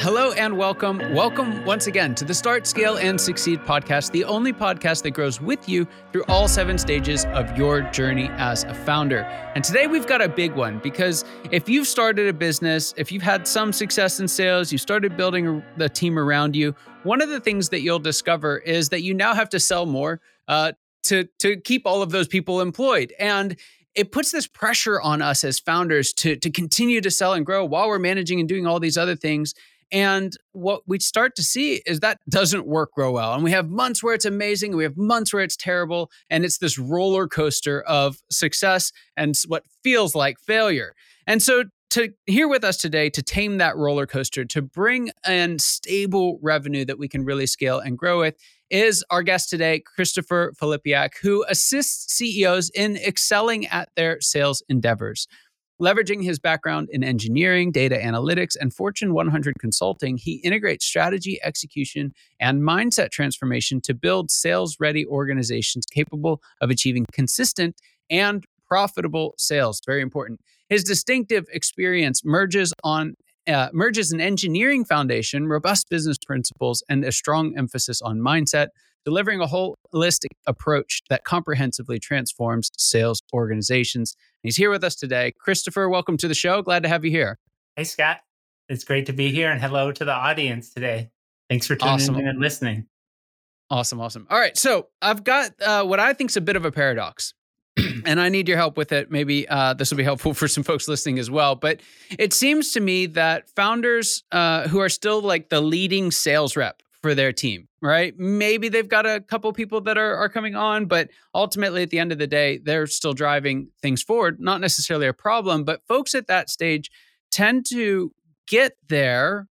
Hello and welcome. Welcome once again to the Start, Scale, and Succeed podcast, the only podcast that grows with you through all 7 stages of your journey as a founder. And today we've got a big one because if you've started a business, if you've had some success in sales, you started building the team around you, one of the things that you'll discover is that you now have to sell more to keep all of those people employed. And it puts this pressure on us as founders to continue to sell and grow while we're managing and doing all these other things. And what we start to see is that doesn't work real well. And we have months where it's amazing, and we have months where it's terrible. And it's this roller coaster of success and what feels like failure. And so here with us today to tame that roller coaster, to bring in stable revenue that we can really scale and grow with, is our guest today, Christopher Filipiak, who assists CEOs in excelling at their sales endeavors. Leveraging his background in engineering, data analytics, and Fortune 100 consulting, he integrates strategy, execution, and mindset transformation to build sales-ready organizations capable of achieving consistent and profitable sales. Very important. His distinctive experience merges an engineering foundation, robust business principles, and a strong emphasis on mindset, delivering a holistic approach that comprehensively transforms sales organizations. He's here with us today. Christopher, welcome to the show. Glad to have you here. Hey, Scott. It's great to be here, and hello to the audience today. Thanks for tuning in and listening. Awesome. All right. So I've got what I think is a bit of a paradox, and I need your help with it. Maybe this will be helpful for some folks listening as well. But it seems to me that founders who are still like the leading sales rep for their team, right? Maybe they've got a couple people that are coming on, but ultimately at the end of the day, they're still driving things forward. Not necessarily a problem, but folks at that stage tend to get there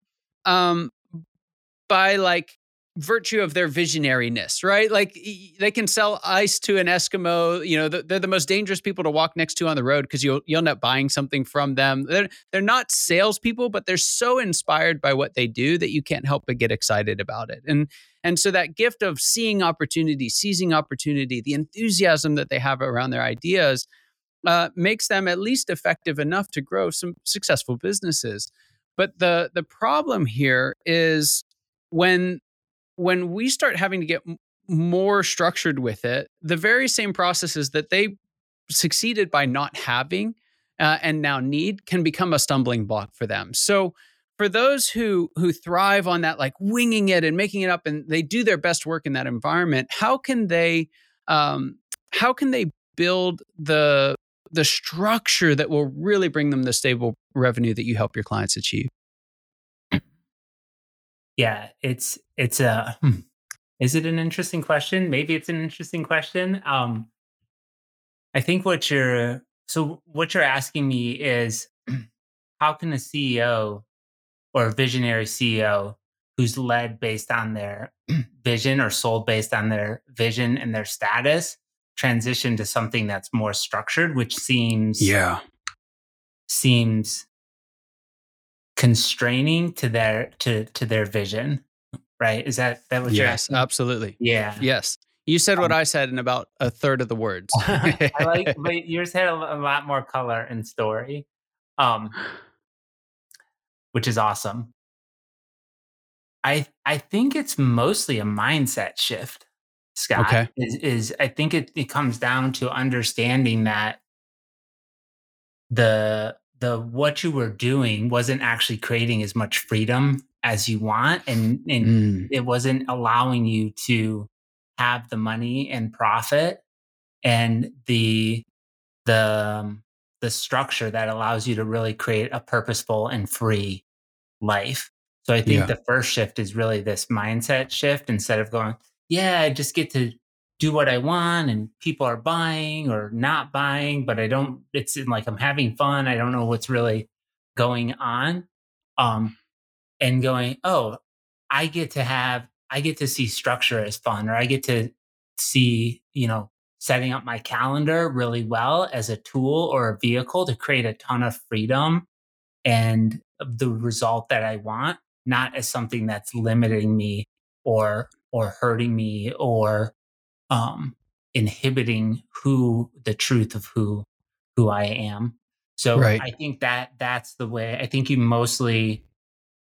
by like virtue of their visionariness, right? Like they can sell ice to an Eskimo. You know, they're the most dangerous people to walk next to on the road because you'll end up buying something from them. They're not salespeople, but they're so inspired by what they do that you can't help but get excited about it. And so that gift of seeing opportunity, seizing opportunity, the enthusiasm that they have around their ideas makes them at least effective enough to grow some successful businesses. But the problem here is when we start having to get more structured with it, the very same processes that they succeeded by not having and now need can become a stumbling block for them. So for those who thrive on that, like winging it and making it up, and they do their best work in that environment, how can they build the structure that will really bring them the stable revenue that you help your clients achieve? Yeah, it's is it an interesting question? Maybe it's an interesting question. I think what you're asking me is how can a CEO or a visionary CEO who's led based on their vision or sold based on their vision and their status transition to something that's more structured, which seems constraining to their vision, right? Is that what you're asking? Yes, absolutely. Yeah. Yes. You said what I said in about a third of the words. But yours had a lot more color and story, which is awesome. I think it's mostly a mindset shift, Scott. Okay. I think it comes down to understanding that the what you were doing wasn't actually creating as much freedom as you want, and it wasn't allowing you to have the money and profit and the structure that allows you to really create a purposeful and free life. So I think the first shift is really this mindset shift. Instead of going, I just get to do what I want and people are buying or not buying, but it's like I'm having fun. I don't know what's really going on. And going, I get to see structure as fun, or I get to see, setting up my calendar really well as a tool or a vehicle to create a ton of freedom and the result that I want, not as something that's limiting me or hurting me or inhibiting the truth of who I am. So right. I think that's the way. I think you mostly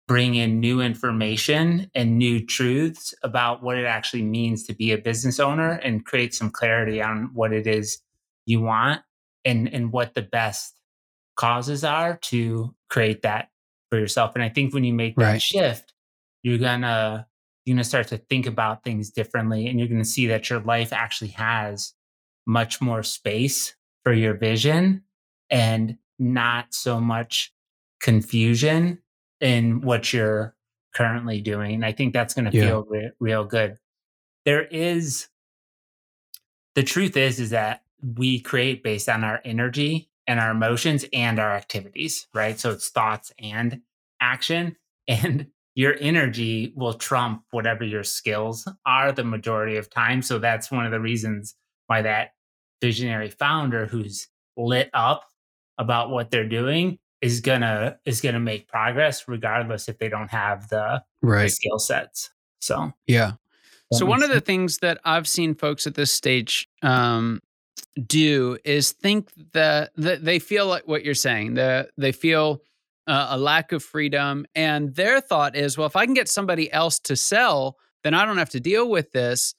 bring in new information and new truths about what it actually means to be a business owner and create some clarity on what it is you want and what the best causes are to create that for yourself. And I think when you make that Right. shift, you're gonna start to think about things differently, and you're gonna see that your life actually has much more space for your vision and not so much confusion in what you're currently doing. I think that's going to Yeah. feel real good. There is the truth is that we create based on our energy and our emotions and our activities, right? So it's thoughts and action, and your energy will trump whatever your skills are the majority of time. So that's one of the reasons why that visionary founder who's lit up about what they're doing is gonna make progress regardless if they don't have the Right. skill sets. So Yeah. that So one makes of the sense. things that I've seen folks at this stage do is think that they feel like what you're saying. They feel a lack of freedom, and their thought is, well, if I can get somebody else to sell, then I don't have to deal with this.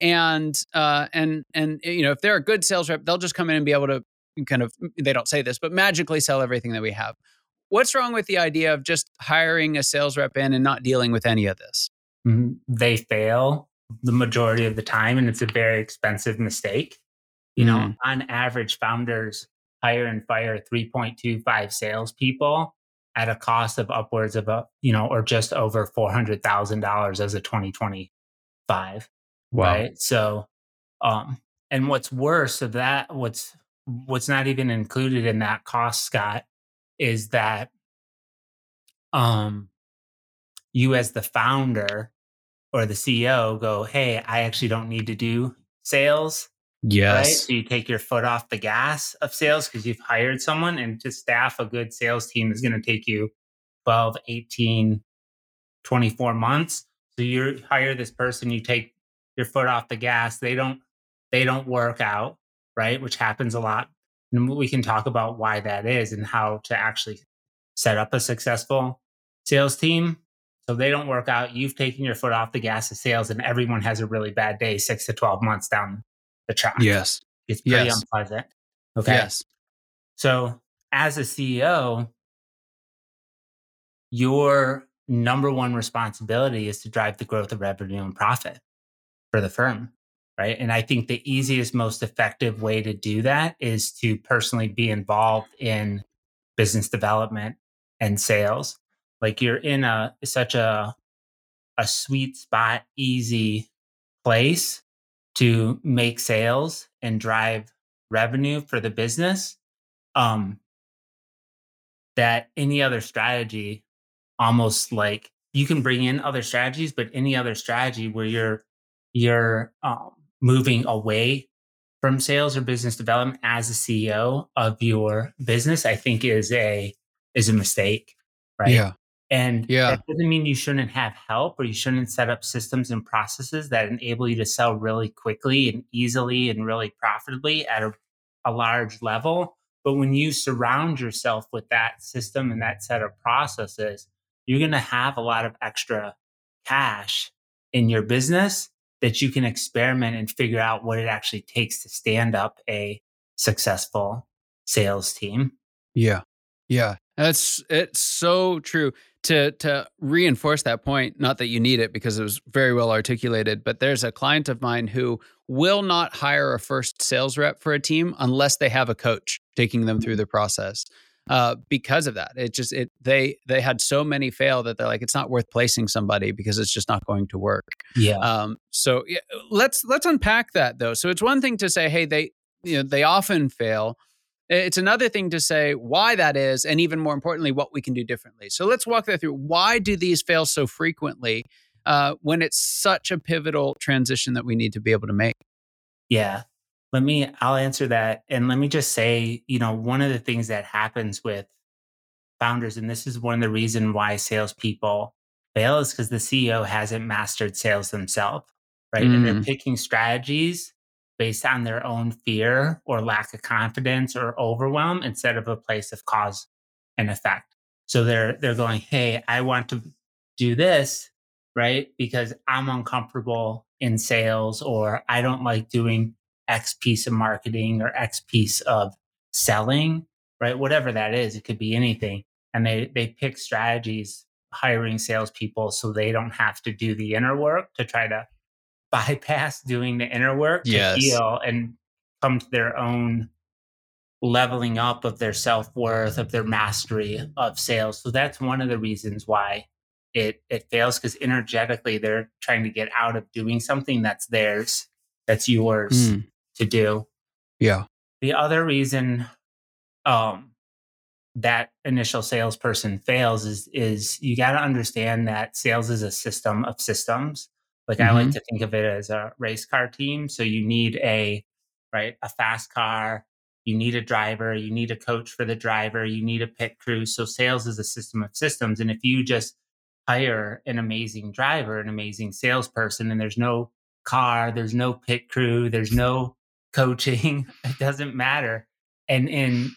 And if they're a good sales rep, they'll just come in and be able to kind of, they don't say this, but magically sell everything that we have. What's wrong with the idea of just hiring a sales rep in and not dealing with any of this? They fail the majority of the time, and it's a very expensive mistake. Mm, On average, founders hire and fire 3.25 salespeople at a cost of upwards of or just over $400,000 as a 2025, wow. right? So, um, and what's worse of that, what's not even included in that cost, Scott, is that um, you as the founder or the CEO go, "Hey, I actually don't need to do sales." Right? Yes. So you take your foot off the gas of sales because you've hired someone, and to staff a good sales team is going to take you 12, 18, 24 months. So you hire this person, you take your foot off the gas. They don't work out, right? Which happens a lot. And we can talk about why that is and how to actually set up a successful sales team. So they don't work out. You've taken your foot off the gas of sales, and everyone has a really bad day 6 to 12 months down the track. Yes. It's pretty Yes. unpleasant. Okay. Yes. So as a CEO, your number one responsibility is to drive the growth of revenue and profit for the firm. Right. And I think the easiest, most effective way to do that is to personally be involved in business development and sales. Like you're in such a sweet spot, easy place to make sales and drive revenue for the business. Um, that any other strategy, almost like you can bring in other strategies, but any other strategy where you're moving away from sales or business development as a CEO of your business, I think is a mistake, right? Yeah. And Yeah. that doesn't mean you shouldn't have help or you shouldn't set up systems and processes that enable you to sell really quickly and easily and really profitably at a large level. But when you surround yourself with that system and that set of processes, you're going to have a lot of extra cash in your business that you can experiment and figure out what it actually takes to stand up a successful sales team. Yeah. Yeah. It's so true. To reinforce that point, not that you need it because it was very well articulated, but there's a client of mine who will not hire a first sales rep for a team unless they have a coach taking them through the process. Because of that, they had so many fail that they're like, it's not worth placing somebody because it's just not going to work. Yeah. So yeah, let's unpack that though. So it's one thing to say, hey, they often fail. It's another thing to say why that is, and even more importantly, what we can do differently. So let's walk that through. Why do these fail so frequently when it's such a pivotal transition that we need to be able to make? Yeah. I'll answer that. And let me just say, one of the things that happens with founders, and this is one of the reasons why salespeople fail, is because the CEO hasn't mastered sales themselves, right? And they're Mm, picking strategies based on their own fear or lack of confidence or overwhelm instead of a place of cause and effect. So they're going, hey, I want to do this, right? Because I'm uncomfortable in sales, or I don't like doing X piece of marketing or X piece of selling, right? Whatever that is, it could be anything. And they pick strategies hiring salespeople so they don't have to do the inner work to try to bypass doing the inner work to Yes. heal and come to their own leveling up of their self-worth, of their mastery of sales. So that's one of the reasons why it fails, because energetically they're trying to get out of doing something that's theirs, that's yours Mm. to do. Yeah. The other reason um that initial salesperson fails is you got to understand that sales is a system of systems. Like I like Mm-hmm. to think of it as a race car team. So you need a fast car, you need a driver, you need a coach for the driver, you need a pit crew. So sales is a system of systems. And if you just hire an amazing driver, an amazing salesperson, and there's no car, there's no pit crew, there's no coaching, it doesn't matter. And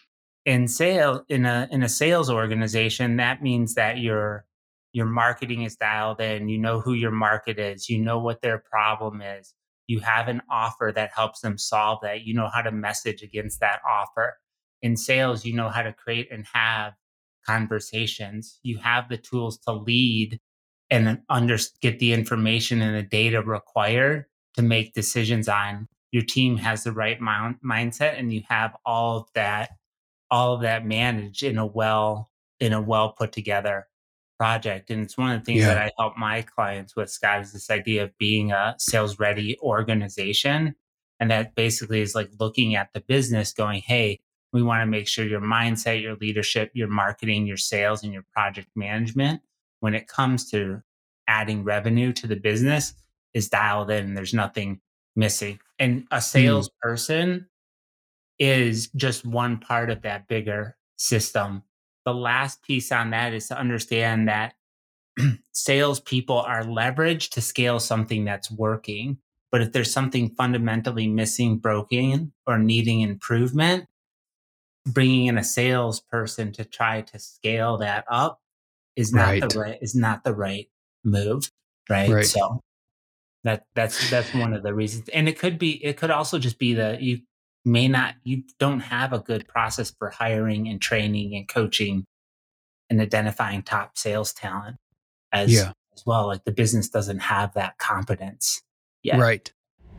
in a sales organization, that means that your marketing is dialed in. You know who your market is, you know what their problem is, you have an offer that helps them solve that, you know how to message against that offer. In sales, you know how to create and have conversations, you have the tools to lead and get the information and the data required to make decisions on. Your team has the right mindset, and you have all of that managed in a well put together project. And it's one of the things that Yeah. I help my clients with, Scott, is this idea of being a sales ready organization. And that basically is like looking at the business going, hey, we want to make sure your mindset, your leadership, your marketing, your sales, and your project management, when it comes to adding revenue to the business, is dialed in. There's nothing missing. And a Mm. salesperson is just one part of that bigger system. The last piece on that is to understand that salespeople are leveraged to scale something that's working. But if there's something fundamentally missing, broken, or needing improvement, bringing in a salesperson to try to scale that up Right. is not the right move, right? Right. So that's one of the reasons. And it could also just be that you don't have a good process for hiring and training and coaching and identifying top sales talent as Yeah. as well. Like the business doesn't have that competence yet. Right.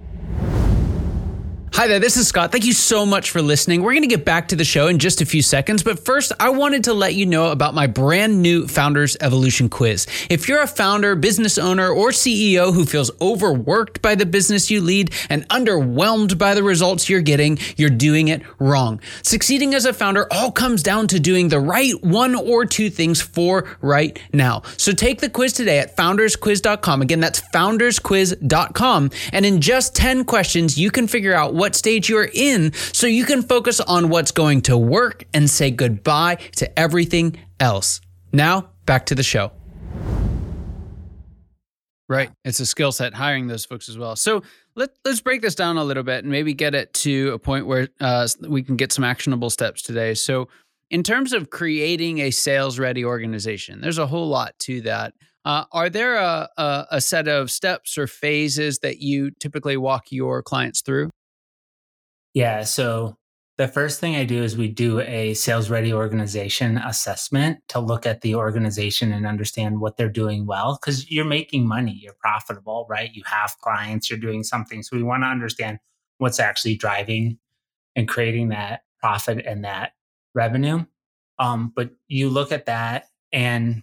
Hi there, this is Scott. Thank you so much for listening. We're going to get back to the show in just a few seconds, but first, I wanted to let you know about my brand new Founders Evolution quiz. If you're a founder, business owner, or CEO who feels overworked by the business you lead and underwhelmed by the results you're getting, you're doing it wrong. Succeeding as a founder all comes down to doing the right one or two things for right now. So take the quiz today at foundersquiz.com. Again, that's foundersquiz.com. And in just 10 questions, you can figure out what stage you're in so you can focus on what's going to work and say goodbye to everything else. Now, back to the show. Right. It's a skill set, hiring those folks as well. So let's break this down a little bit and maybe get it to a point where we can get some actionable steps today. So in terms of creating a sales-ready organization, there's a whole lot to that. Are there a set of steps or phases that you typically walk your clients through? Yeah. So the first thing I do is we do a sales ready organization assessment to look at the organization and understand what they're doing well. Because you're making money, you're profitable, right? You have clients, you're doing something. So we want to understand what's actually driving and creating that profit and that revenue. But you look at that, and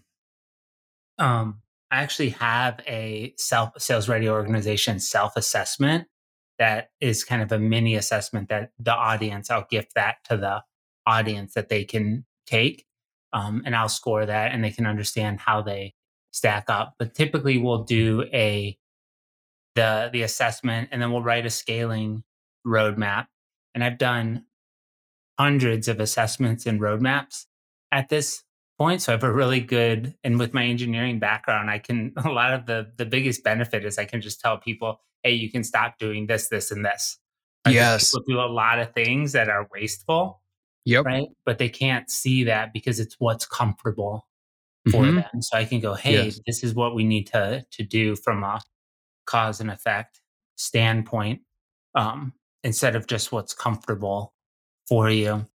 I actually have a sales ready organization self assessment that is kind of a mini assessment that I'll gift that to the audience that they can take. And I'll score that and they can understand how they stack up. But typically we'll do the assessment, and then we'll write a scaling roadmap. And I've done hundreds of assessments and roadmaps at this point. So I have a really good, and with my engineering background, a lot of the biggest benefit is I can just tell people, hey, you can stop doing this, this, and this. Right? Because Yes. people do a lot of things that are wasteful, Yep. right? But they can't see that because it's what's comfortable for Mm-hmm. them. So I can go, hey, Yes. this is what we need to do from a cause and effect standpoint, um, instead of just what's comfortable for you.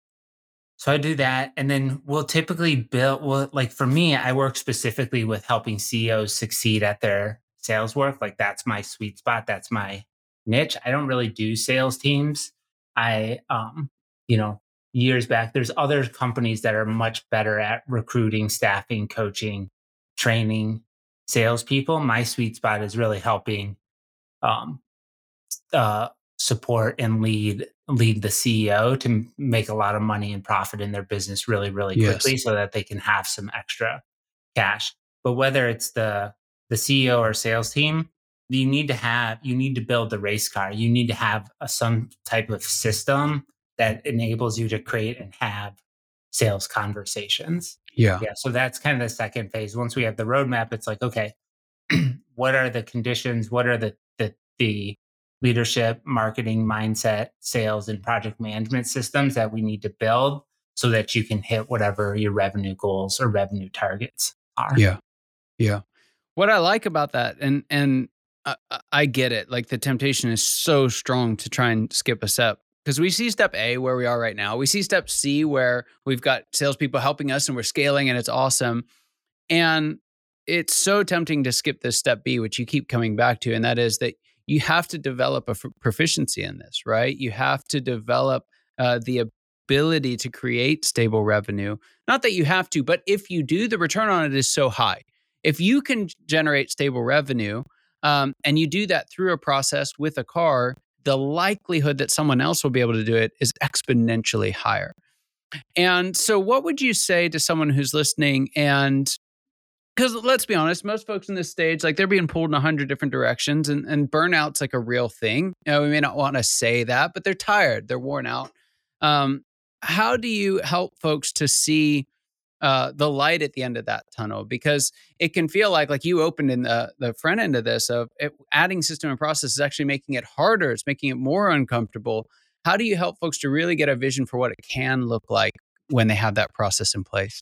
So I do that, and then we'll typically build. Well, like for me, I work specifically with helping CEOs succeed at their sales work. Like that's my sweet spot. That's my niche. I don't really do sales teams. I, you know, years back, there's other companies that are much better at recruiting, staffing, coaching, training salespeople. My sweet spot is really helping um, uh, support and lead the CEO to make a lot of money and profit in their business really, really Yes. quickly so that they can have some extra cash. But whether it's the CEO or sales team, you need to build the race car. You need to have some type of system that enables you to create and have sales conversations. Yeah. Yeah, so that's kind of the second phase. Once we have the roadmap, it's like, okay, what are the conditions? What are the leadership, marketing, mindset, sales, and project management systems that we need to build so that you can hit whatever your revenue goals or revenue targets are? Yeah. Yeah. What I like about that, and I get it. Like the temptation is so strong to try and skip a step because we see step A where we are right now. We see step C where we've got salespeople helping us and we're scaling and it's awesome. And it's so tempting to skip this step B, which you keep coming back to, and that is that you have to develop a proficiency in this, right? You have to develop the ability to create stable revenue. Not that you have to, but if you do, the return on it is so high. If you can generate stable revenue and you do that through a process with a car, the likelihood that someone else will be able to do it is exponentially higher. And so, what would you say to someone who's listening and because let's be honest, most folks in this stage, like they're being pulled in 100 different directions and burnout's like a real thing. We may not want to say that, but they're tired, they're worn out. Um, how do you help folks to see the light at the end of that tunnel? Because it can feel like you opened in the front end of this of adding system and process is actually making it harder. It's making it more uncomfortable. How do you help folks to really get a vision for what it can look like when they have that process in place?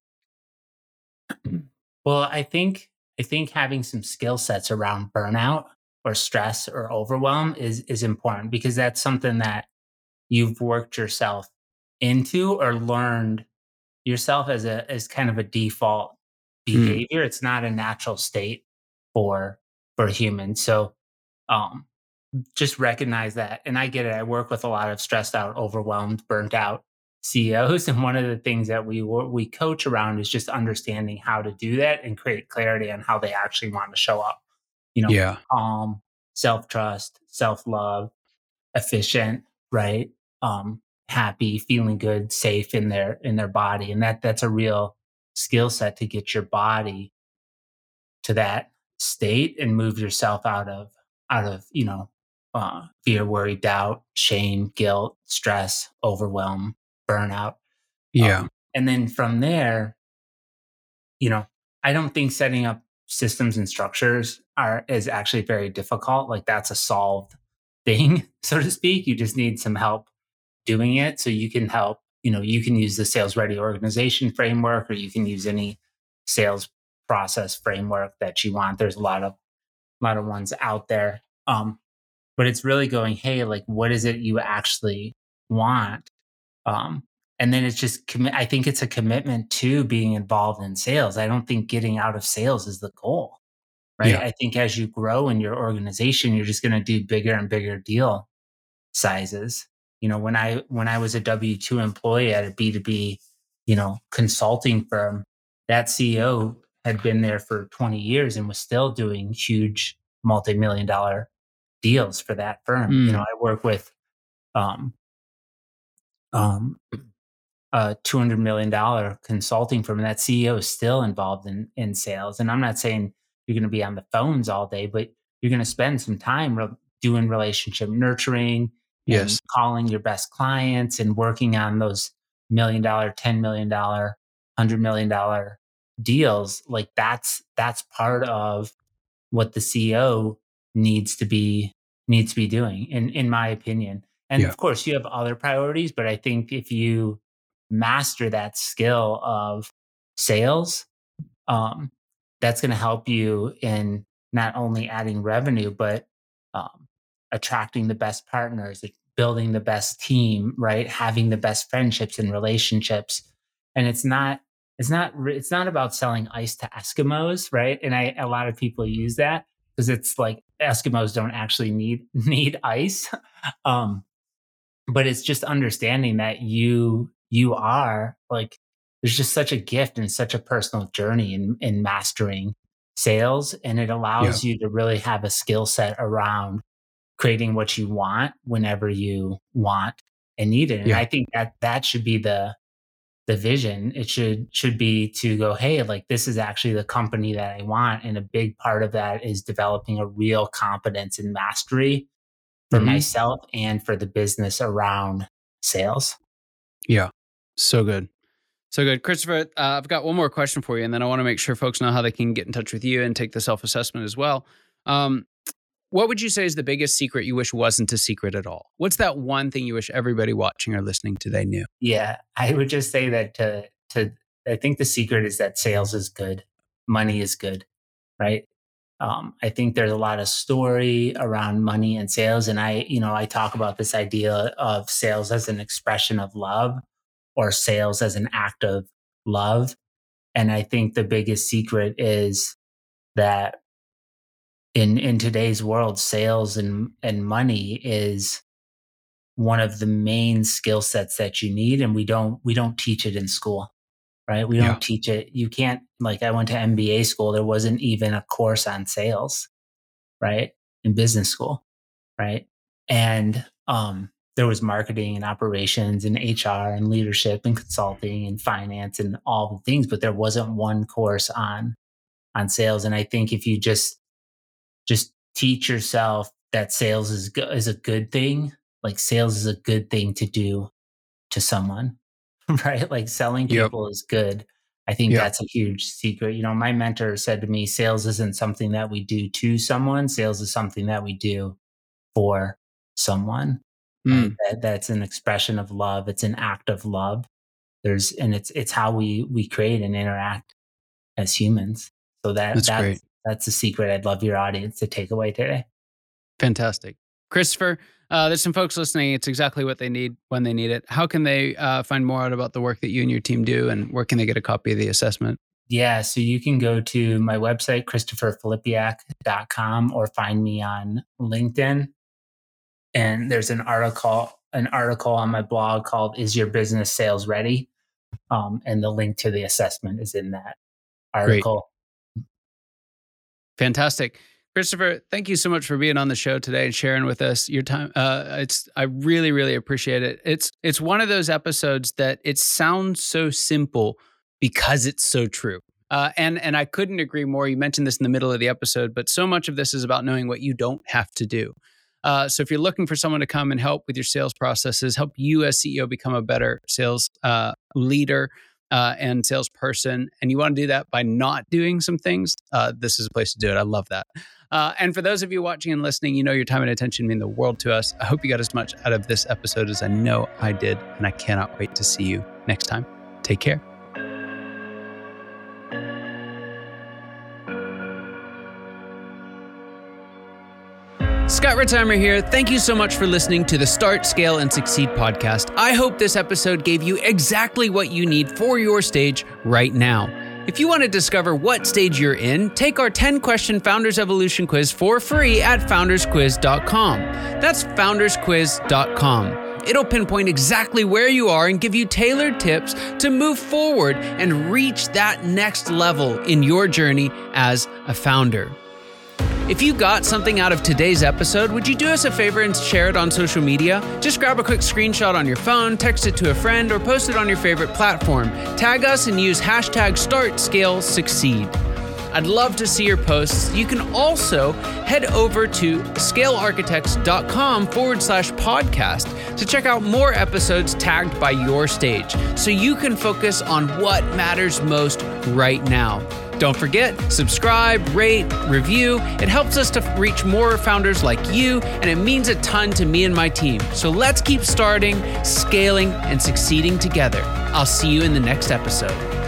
Well, I think having some skill sets around burnout or stress or overwhelm is important because that's something that you've worked yourself into or learned yourself as kind of a default Mm, behavior. It's not a natural state for humans. So um just recognize that. And I get it. I work with a lot of stressed out, overwhelmed, burnt out CEOs. And one of the things that we coach around is just understanding how to do that and create clarity on how they actually want to show up. You know, yeah. calm, self trust, self love, efficient, right? Happy, feeling good, safe in their body. And that's a real skill set to get your body to that state and move yourself out of fear, worry, doubt, shame, guilt, stress, overwhelm, burnout. Yeah. And then from there, you know, I don't think setting up systems and structures are is actually very difficult. Like that's a solved thing, so to speak. You just need some help doing it. So you can help, you can use the sales ready organization framework or you can use any sales process framework that you want. There's a lot of ones out there. But it's really going, hey, like what is it you actually want? Um, and then it's just I think it's a commitment to being involved in sales. I don't think getting out of sales is the goal, right? Yeah. I think as you grow in your organization, you're just going to do bigger and bigger deal sizes. When I was a W-2 employee at a B2B, consulting firm, that CEO had been there for 20 years and was still doing huge multi-million dollar deals for that firm. Mm, I work with um um a $200 million consulting firm, and that CEO is still involved in sales. And I'm not saying you're going to be on the phones all day, but you're going to spend some time doing relationship nurturing and yes. calling your best clients and working on those $1 million, $10 million, $100 million deals. Like that's part of what the CEO needs to be doing, in my opinion. And Yeah. of course, you have other priorities, but I think if you master that skill of sales, that's going to help you in not only adding revenue, but attracting the best partners, building the best team, right? Having the best friendships and relationships. And it's not about selling ice to Eskimos, right? And a lot of people use that because it's like Eskimos don't actually need ice. But it's just understanding that you are like, there's just such a gift and such a personal journey in mastering sales. And it allows you to really have a skill set around creating what you want whenever you want and need it. And I think that should be the vision. It should be to go, hey, like this is actually the company that I want. And a big part of that is developing a real competence and mastery for myself and for the business around sales. Yeah. So good. So good. Christopher, I've got one more question for you, and then I want to make sure folks know how they can get in touch with you and take the self-assessment as well. What would you say is the biggest secret you wish wasn't a secret at all? What's that one thing you wish everybody watching or listening today knew? Yeah, I would just say that I think the secret is that sales is good. Money is good, right? I think there's a lot of story around money and sales. And I talk about this idea of sales as an expression of love or sales as an act of love. And I think the biggest secret is that in today's world, sales and money is one of the main skill sets that you need. And we don't teach it in school. Right? We don't teach it. You can't, like I went to MBA school. There wasn't even a course on sales, right? In business school, right? And there was marketing and operations and HR and leadership and consulting and finance and all the things, but there wasn't one course on sales. And I think if you just teach yourself that sales is a good thing, like sales is a good thing to do to someone. Right? Like selling people is good. I think that's a huge secret. My mentor said to me, sales isn't something that we do to someone. Sales is something that we do for someone. Right? That's an expression of love. It's an act of love. It's how we create and interact as humans. So that's great. That's the secret I'd love your audience to take away today. Fantastic. Christopher, there's some folks listening. It's exactly what they need when they need it. How can they find more out about the work that you and your team do, and where can they get a copy of the assessment? Yeah, so you can go to my website, ChristopherFilipiak.com, or find me on LinkedIn. And there's an article on my blog called "Is Your Business Sales Ready?" And the link to the assessment is in that article. Great. Fantastic. Christopher, thank you so much for being on the show today and sharing with us your time. I really, really appreciate it. It's one of those episodes that it sounds so simple because it's so true. And I couldn't agree more. You mentioned this in the middle of the episode, but so much of this is about knowing what you don't have to do. So if you're looking for someone to come and help with your sales processes, help you as CEO become a better sales leader, and salesperson, and you want to do that by not doing some things, this is a place to do it. I love that. And for those of you watching and listening, your time and attention mean the world to us. I hope you got as much out of this episode as I know I did, and I cannot wait to see you next time. Take care. Scott Ritzheimer here. Thank you so much for listening to the Start, Scale, and Succeed podcast. I hope this episode gave you exactly what you need for your stage right now. If you want to discover what stage you're in, take our 10-question Founders Evolution quiz for free at foundersquiz.com. That's foundersquiz.com. It'll pinpoint exactly where you are and give you tailored tips to move forward and reach that next level in your journey as a founder. If you got something out of today's episode, would you do us a favor and share it on social media? Just grab a quick screenshot on your phone, text it to a friend, or post it on your favorite platform. Tag us and use hashtag #StartScaleSucceed. I'd love to see your posts. You can also head over to scalearchitects.com/podcast to check out more episodes tagged by your stage so you can focus on what matters most right now. Don't forget, subscribe, rate, review. It helps us to reach more founders like you, and it means a ton to me and my team. So let's keep starting, scaling, and succeeding together. I'll see you in the next episode.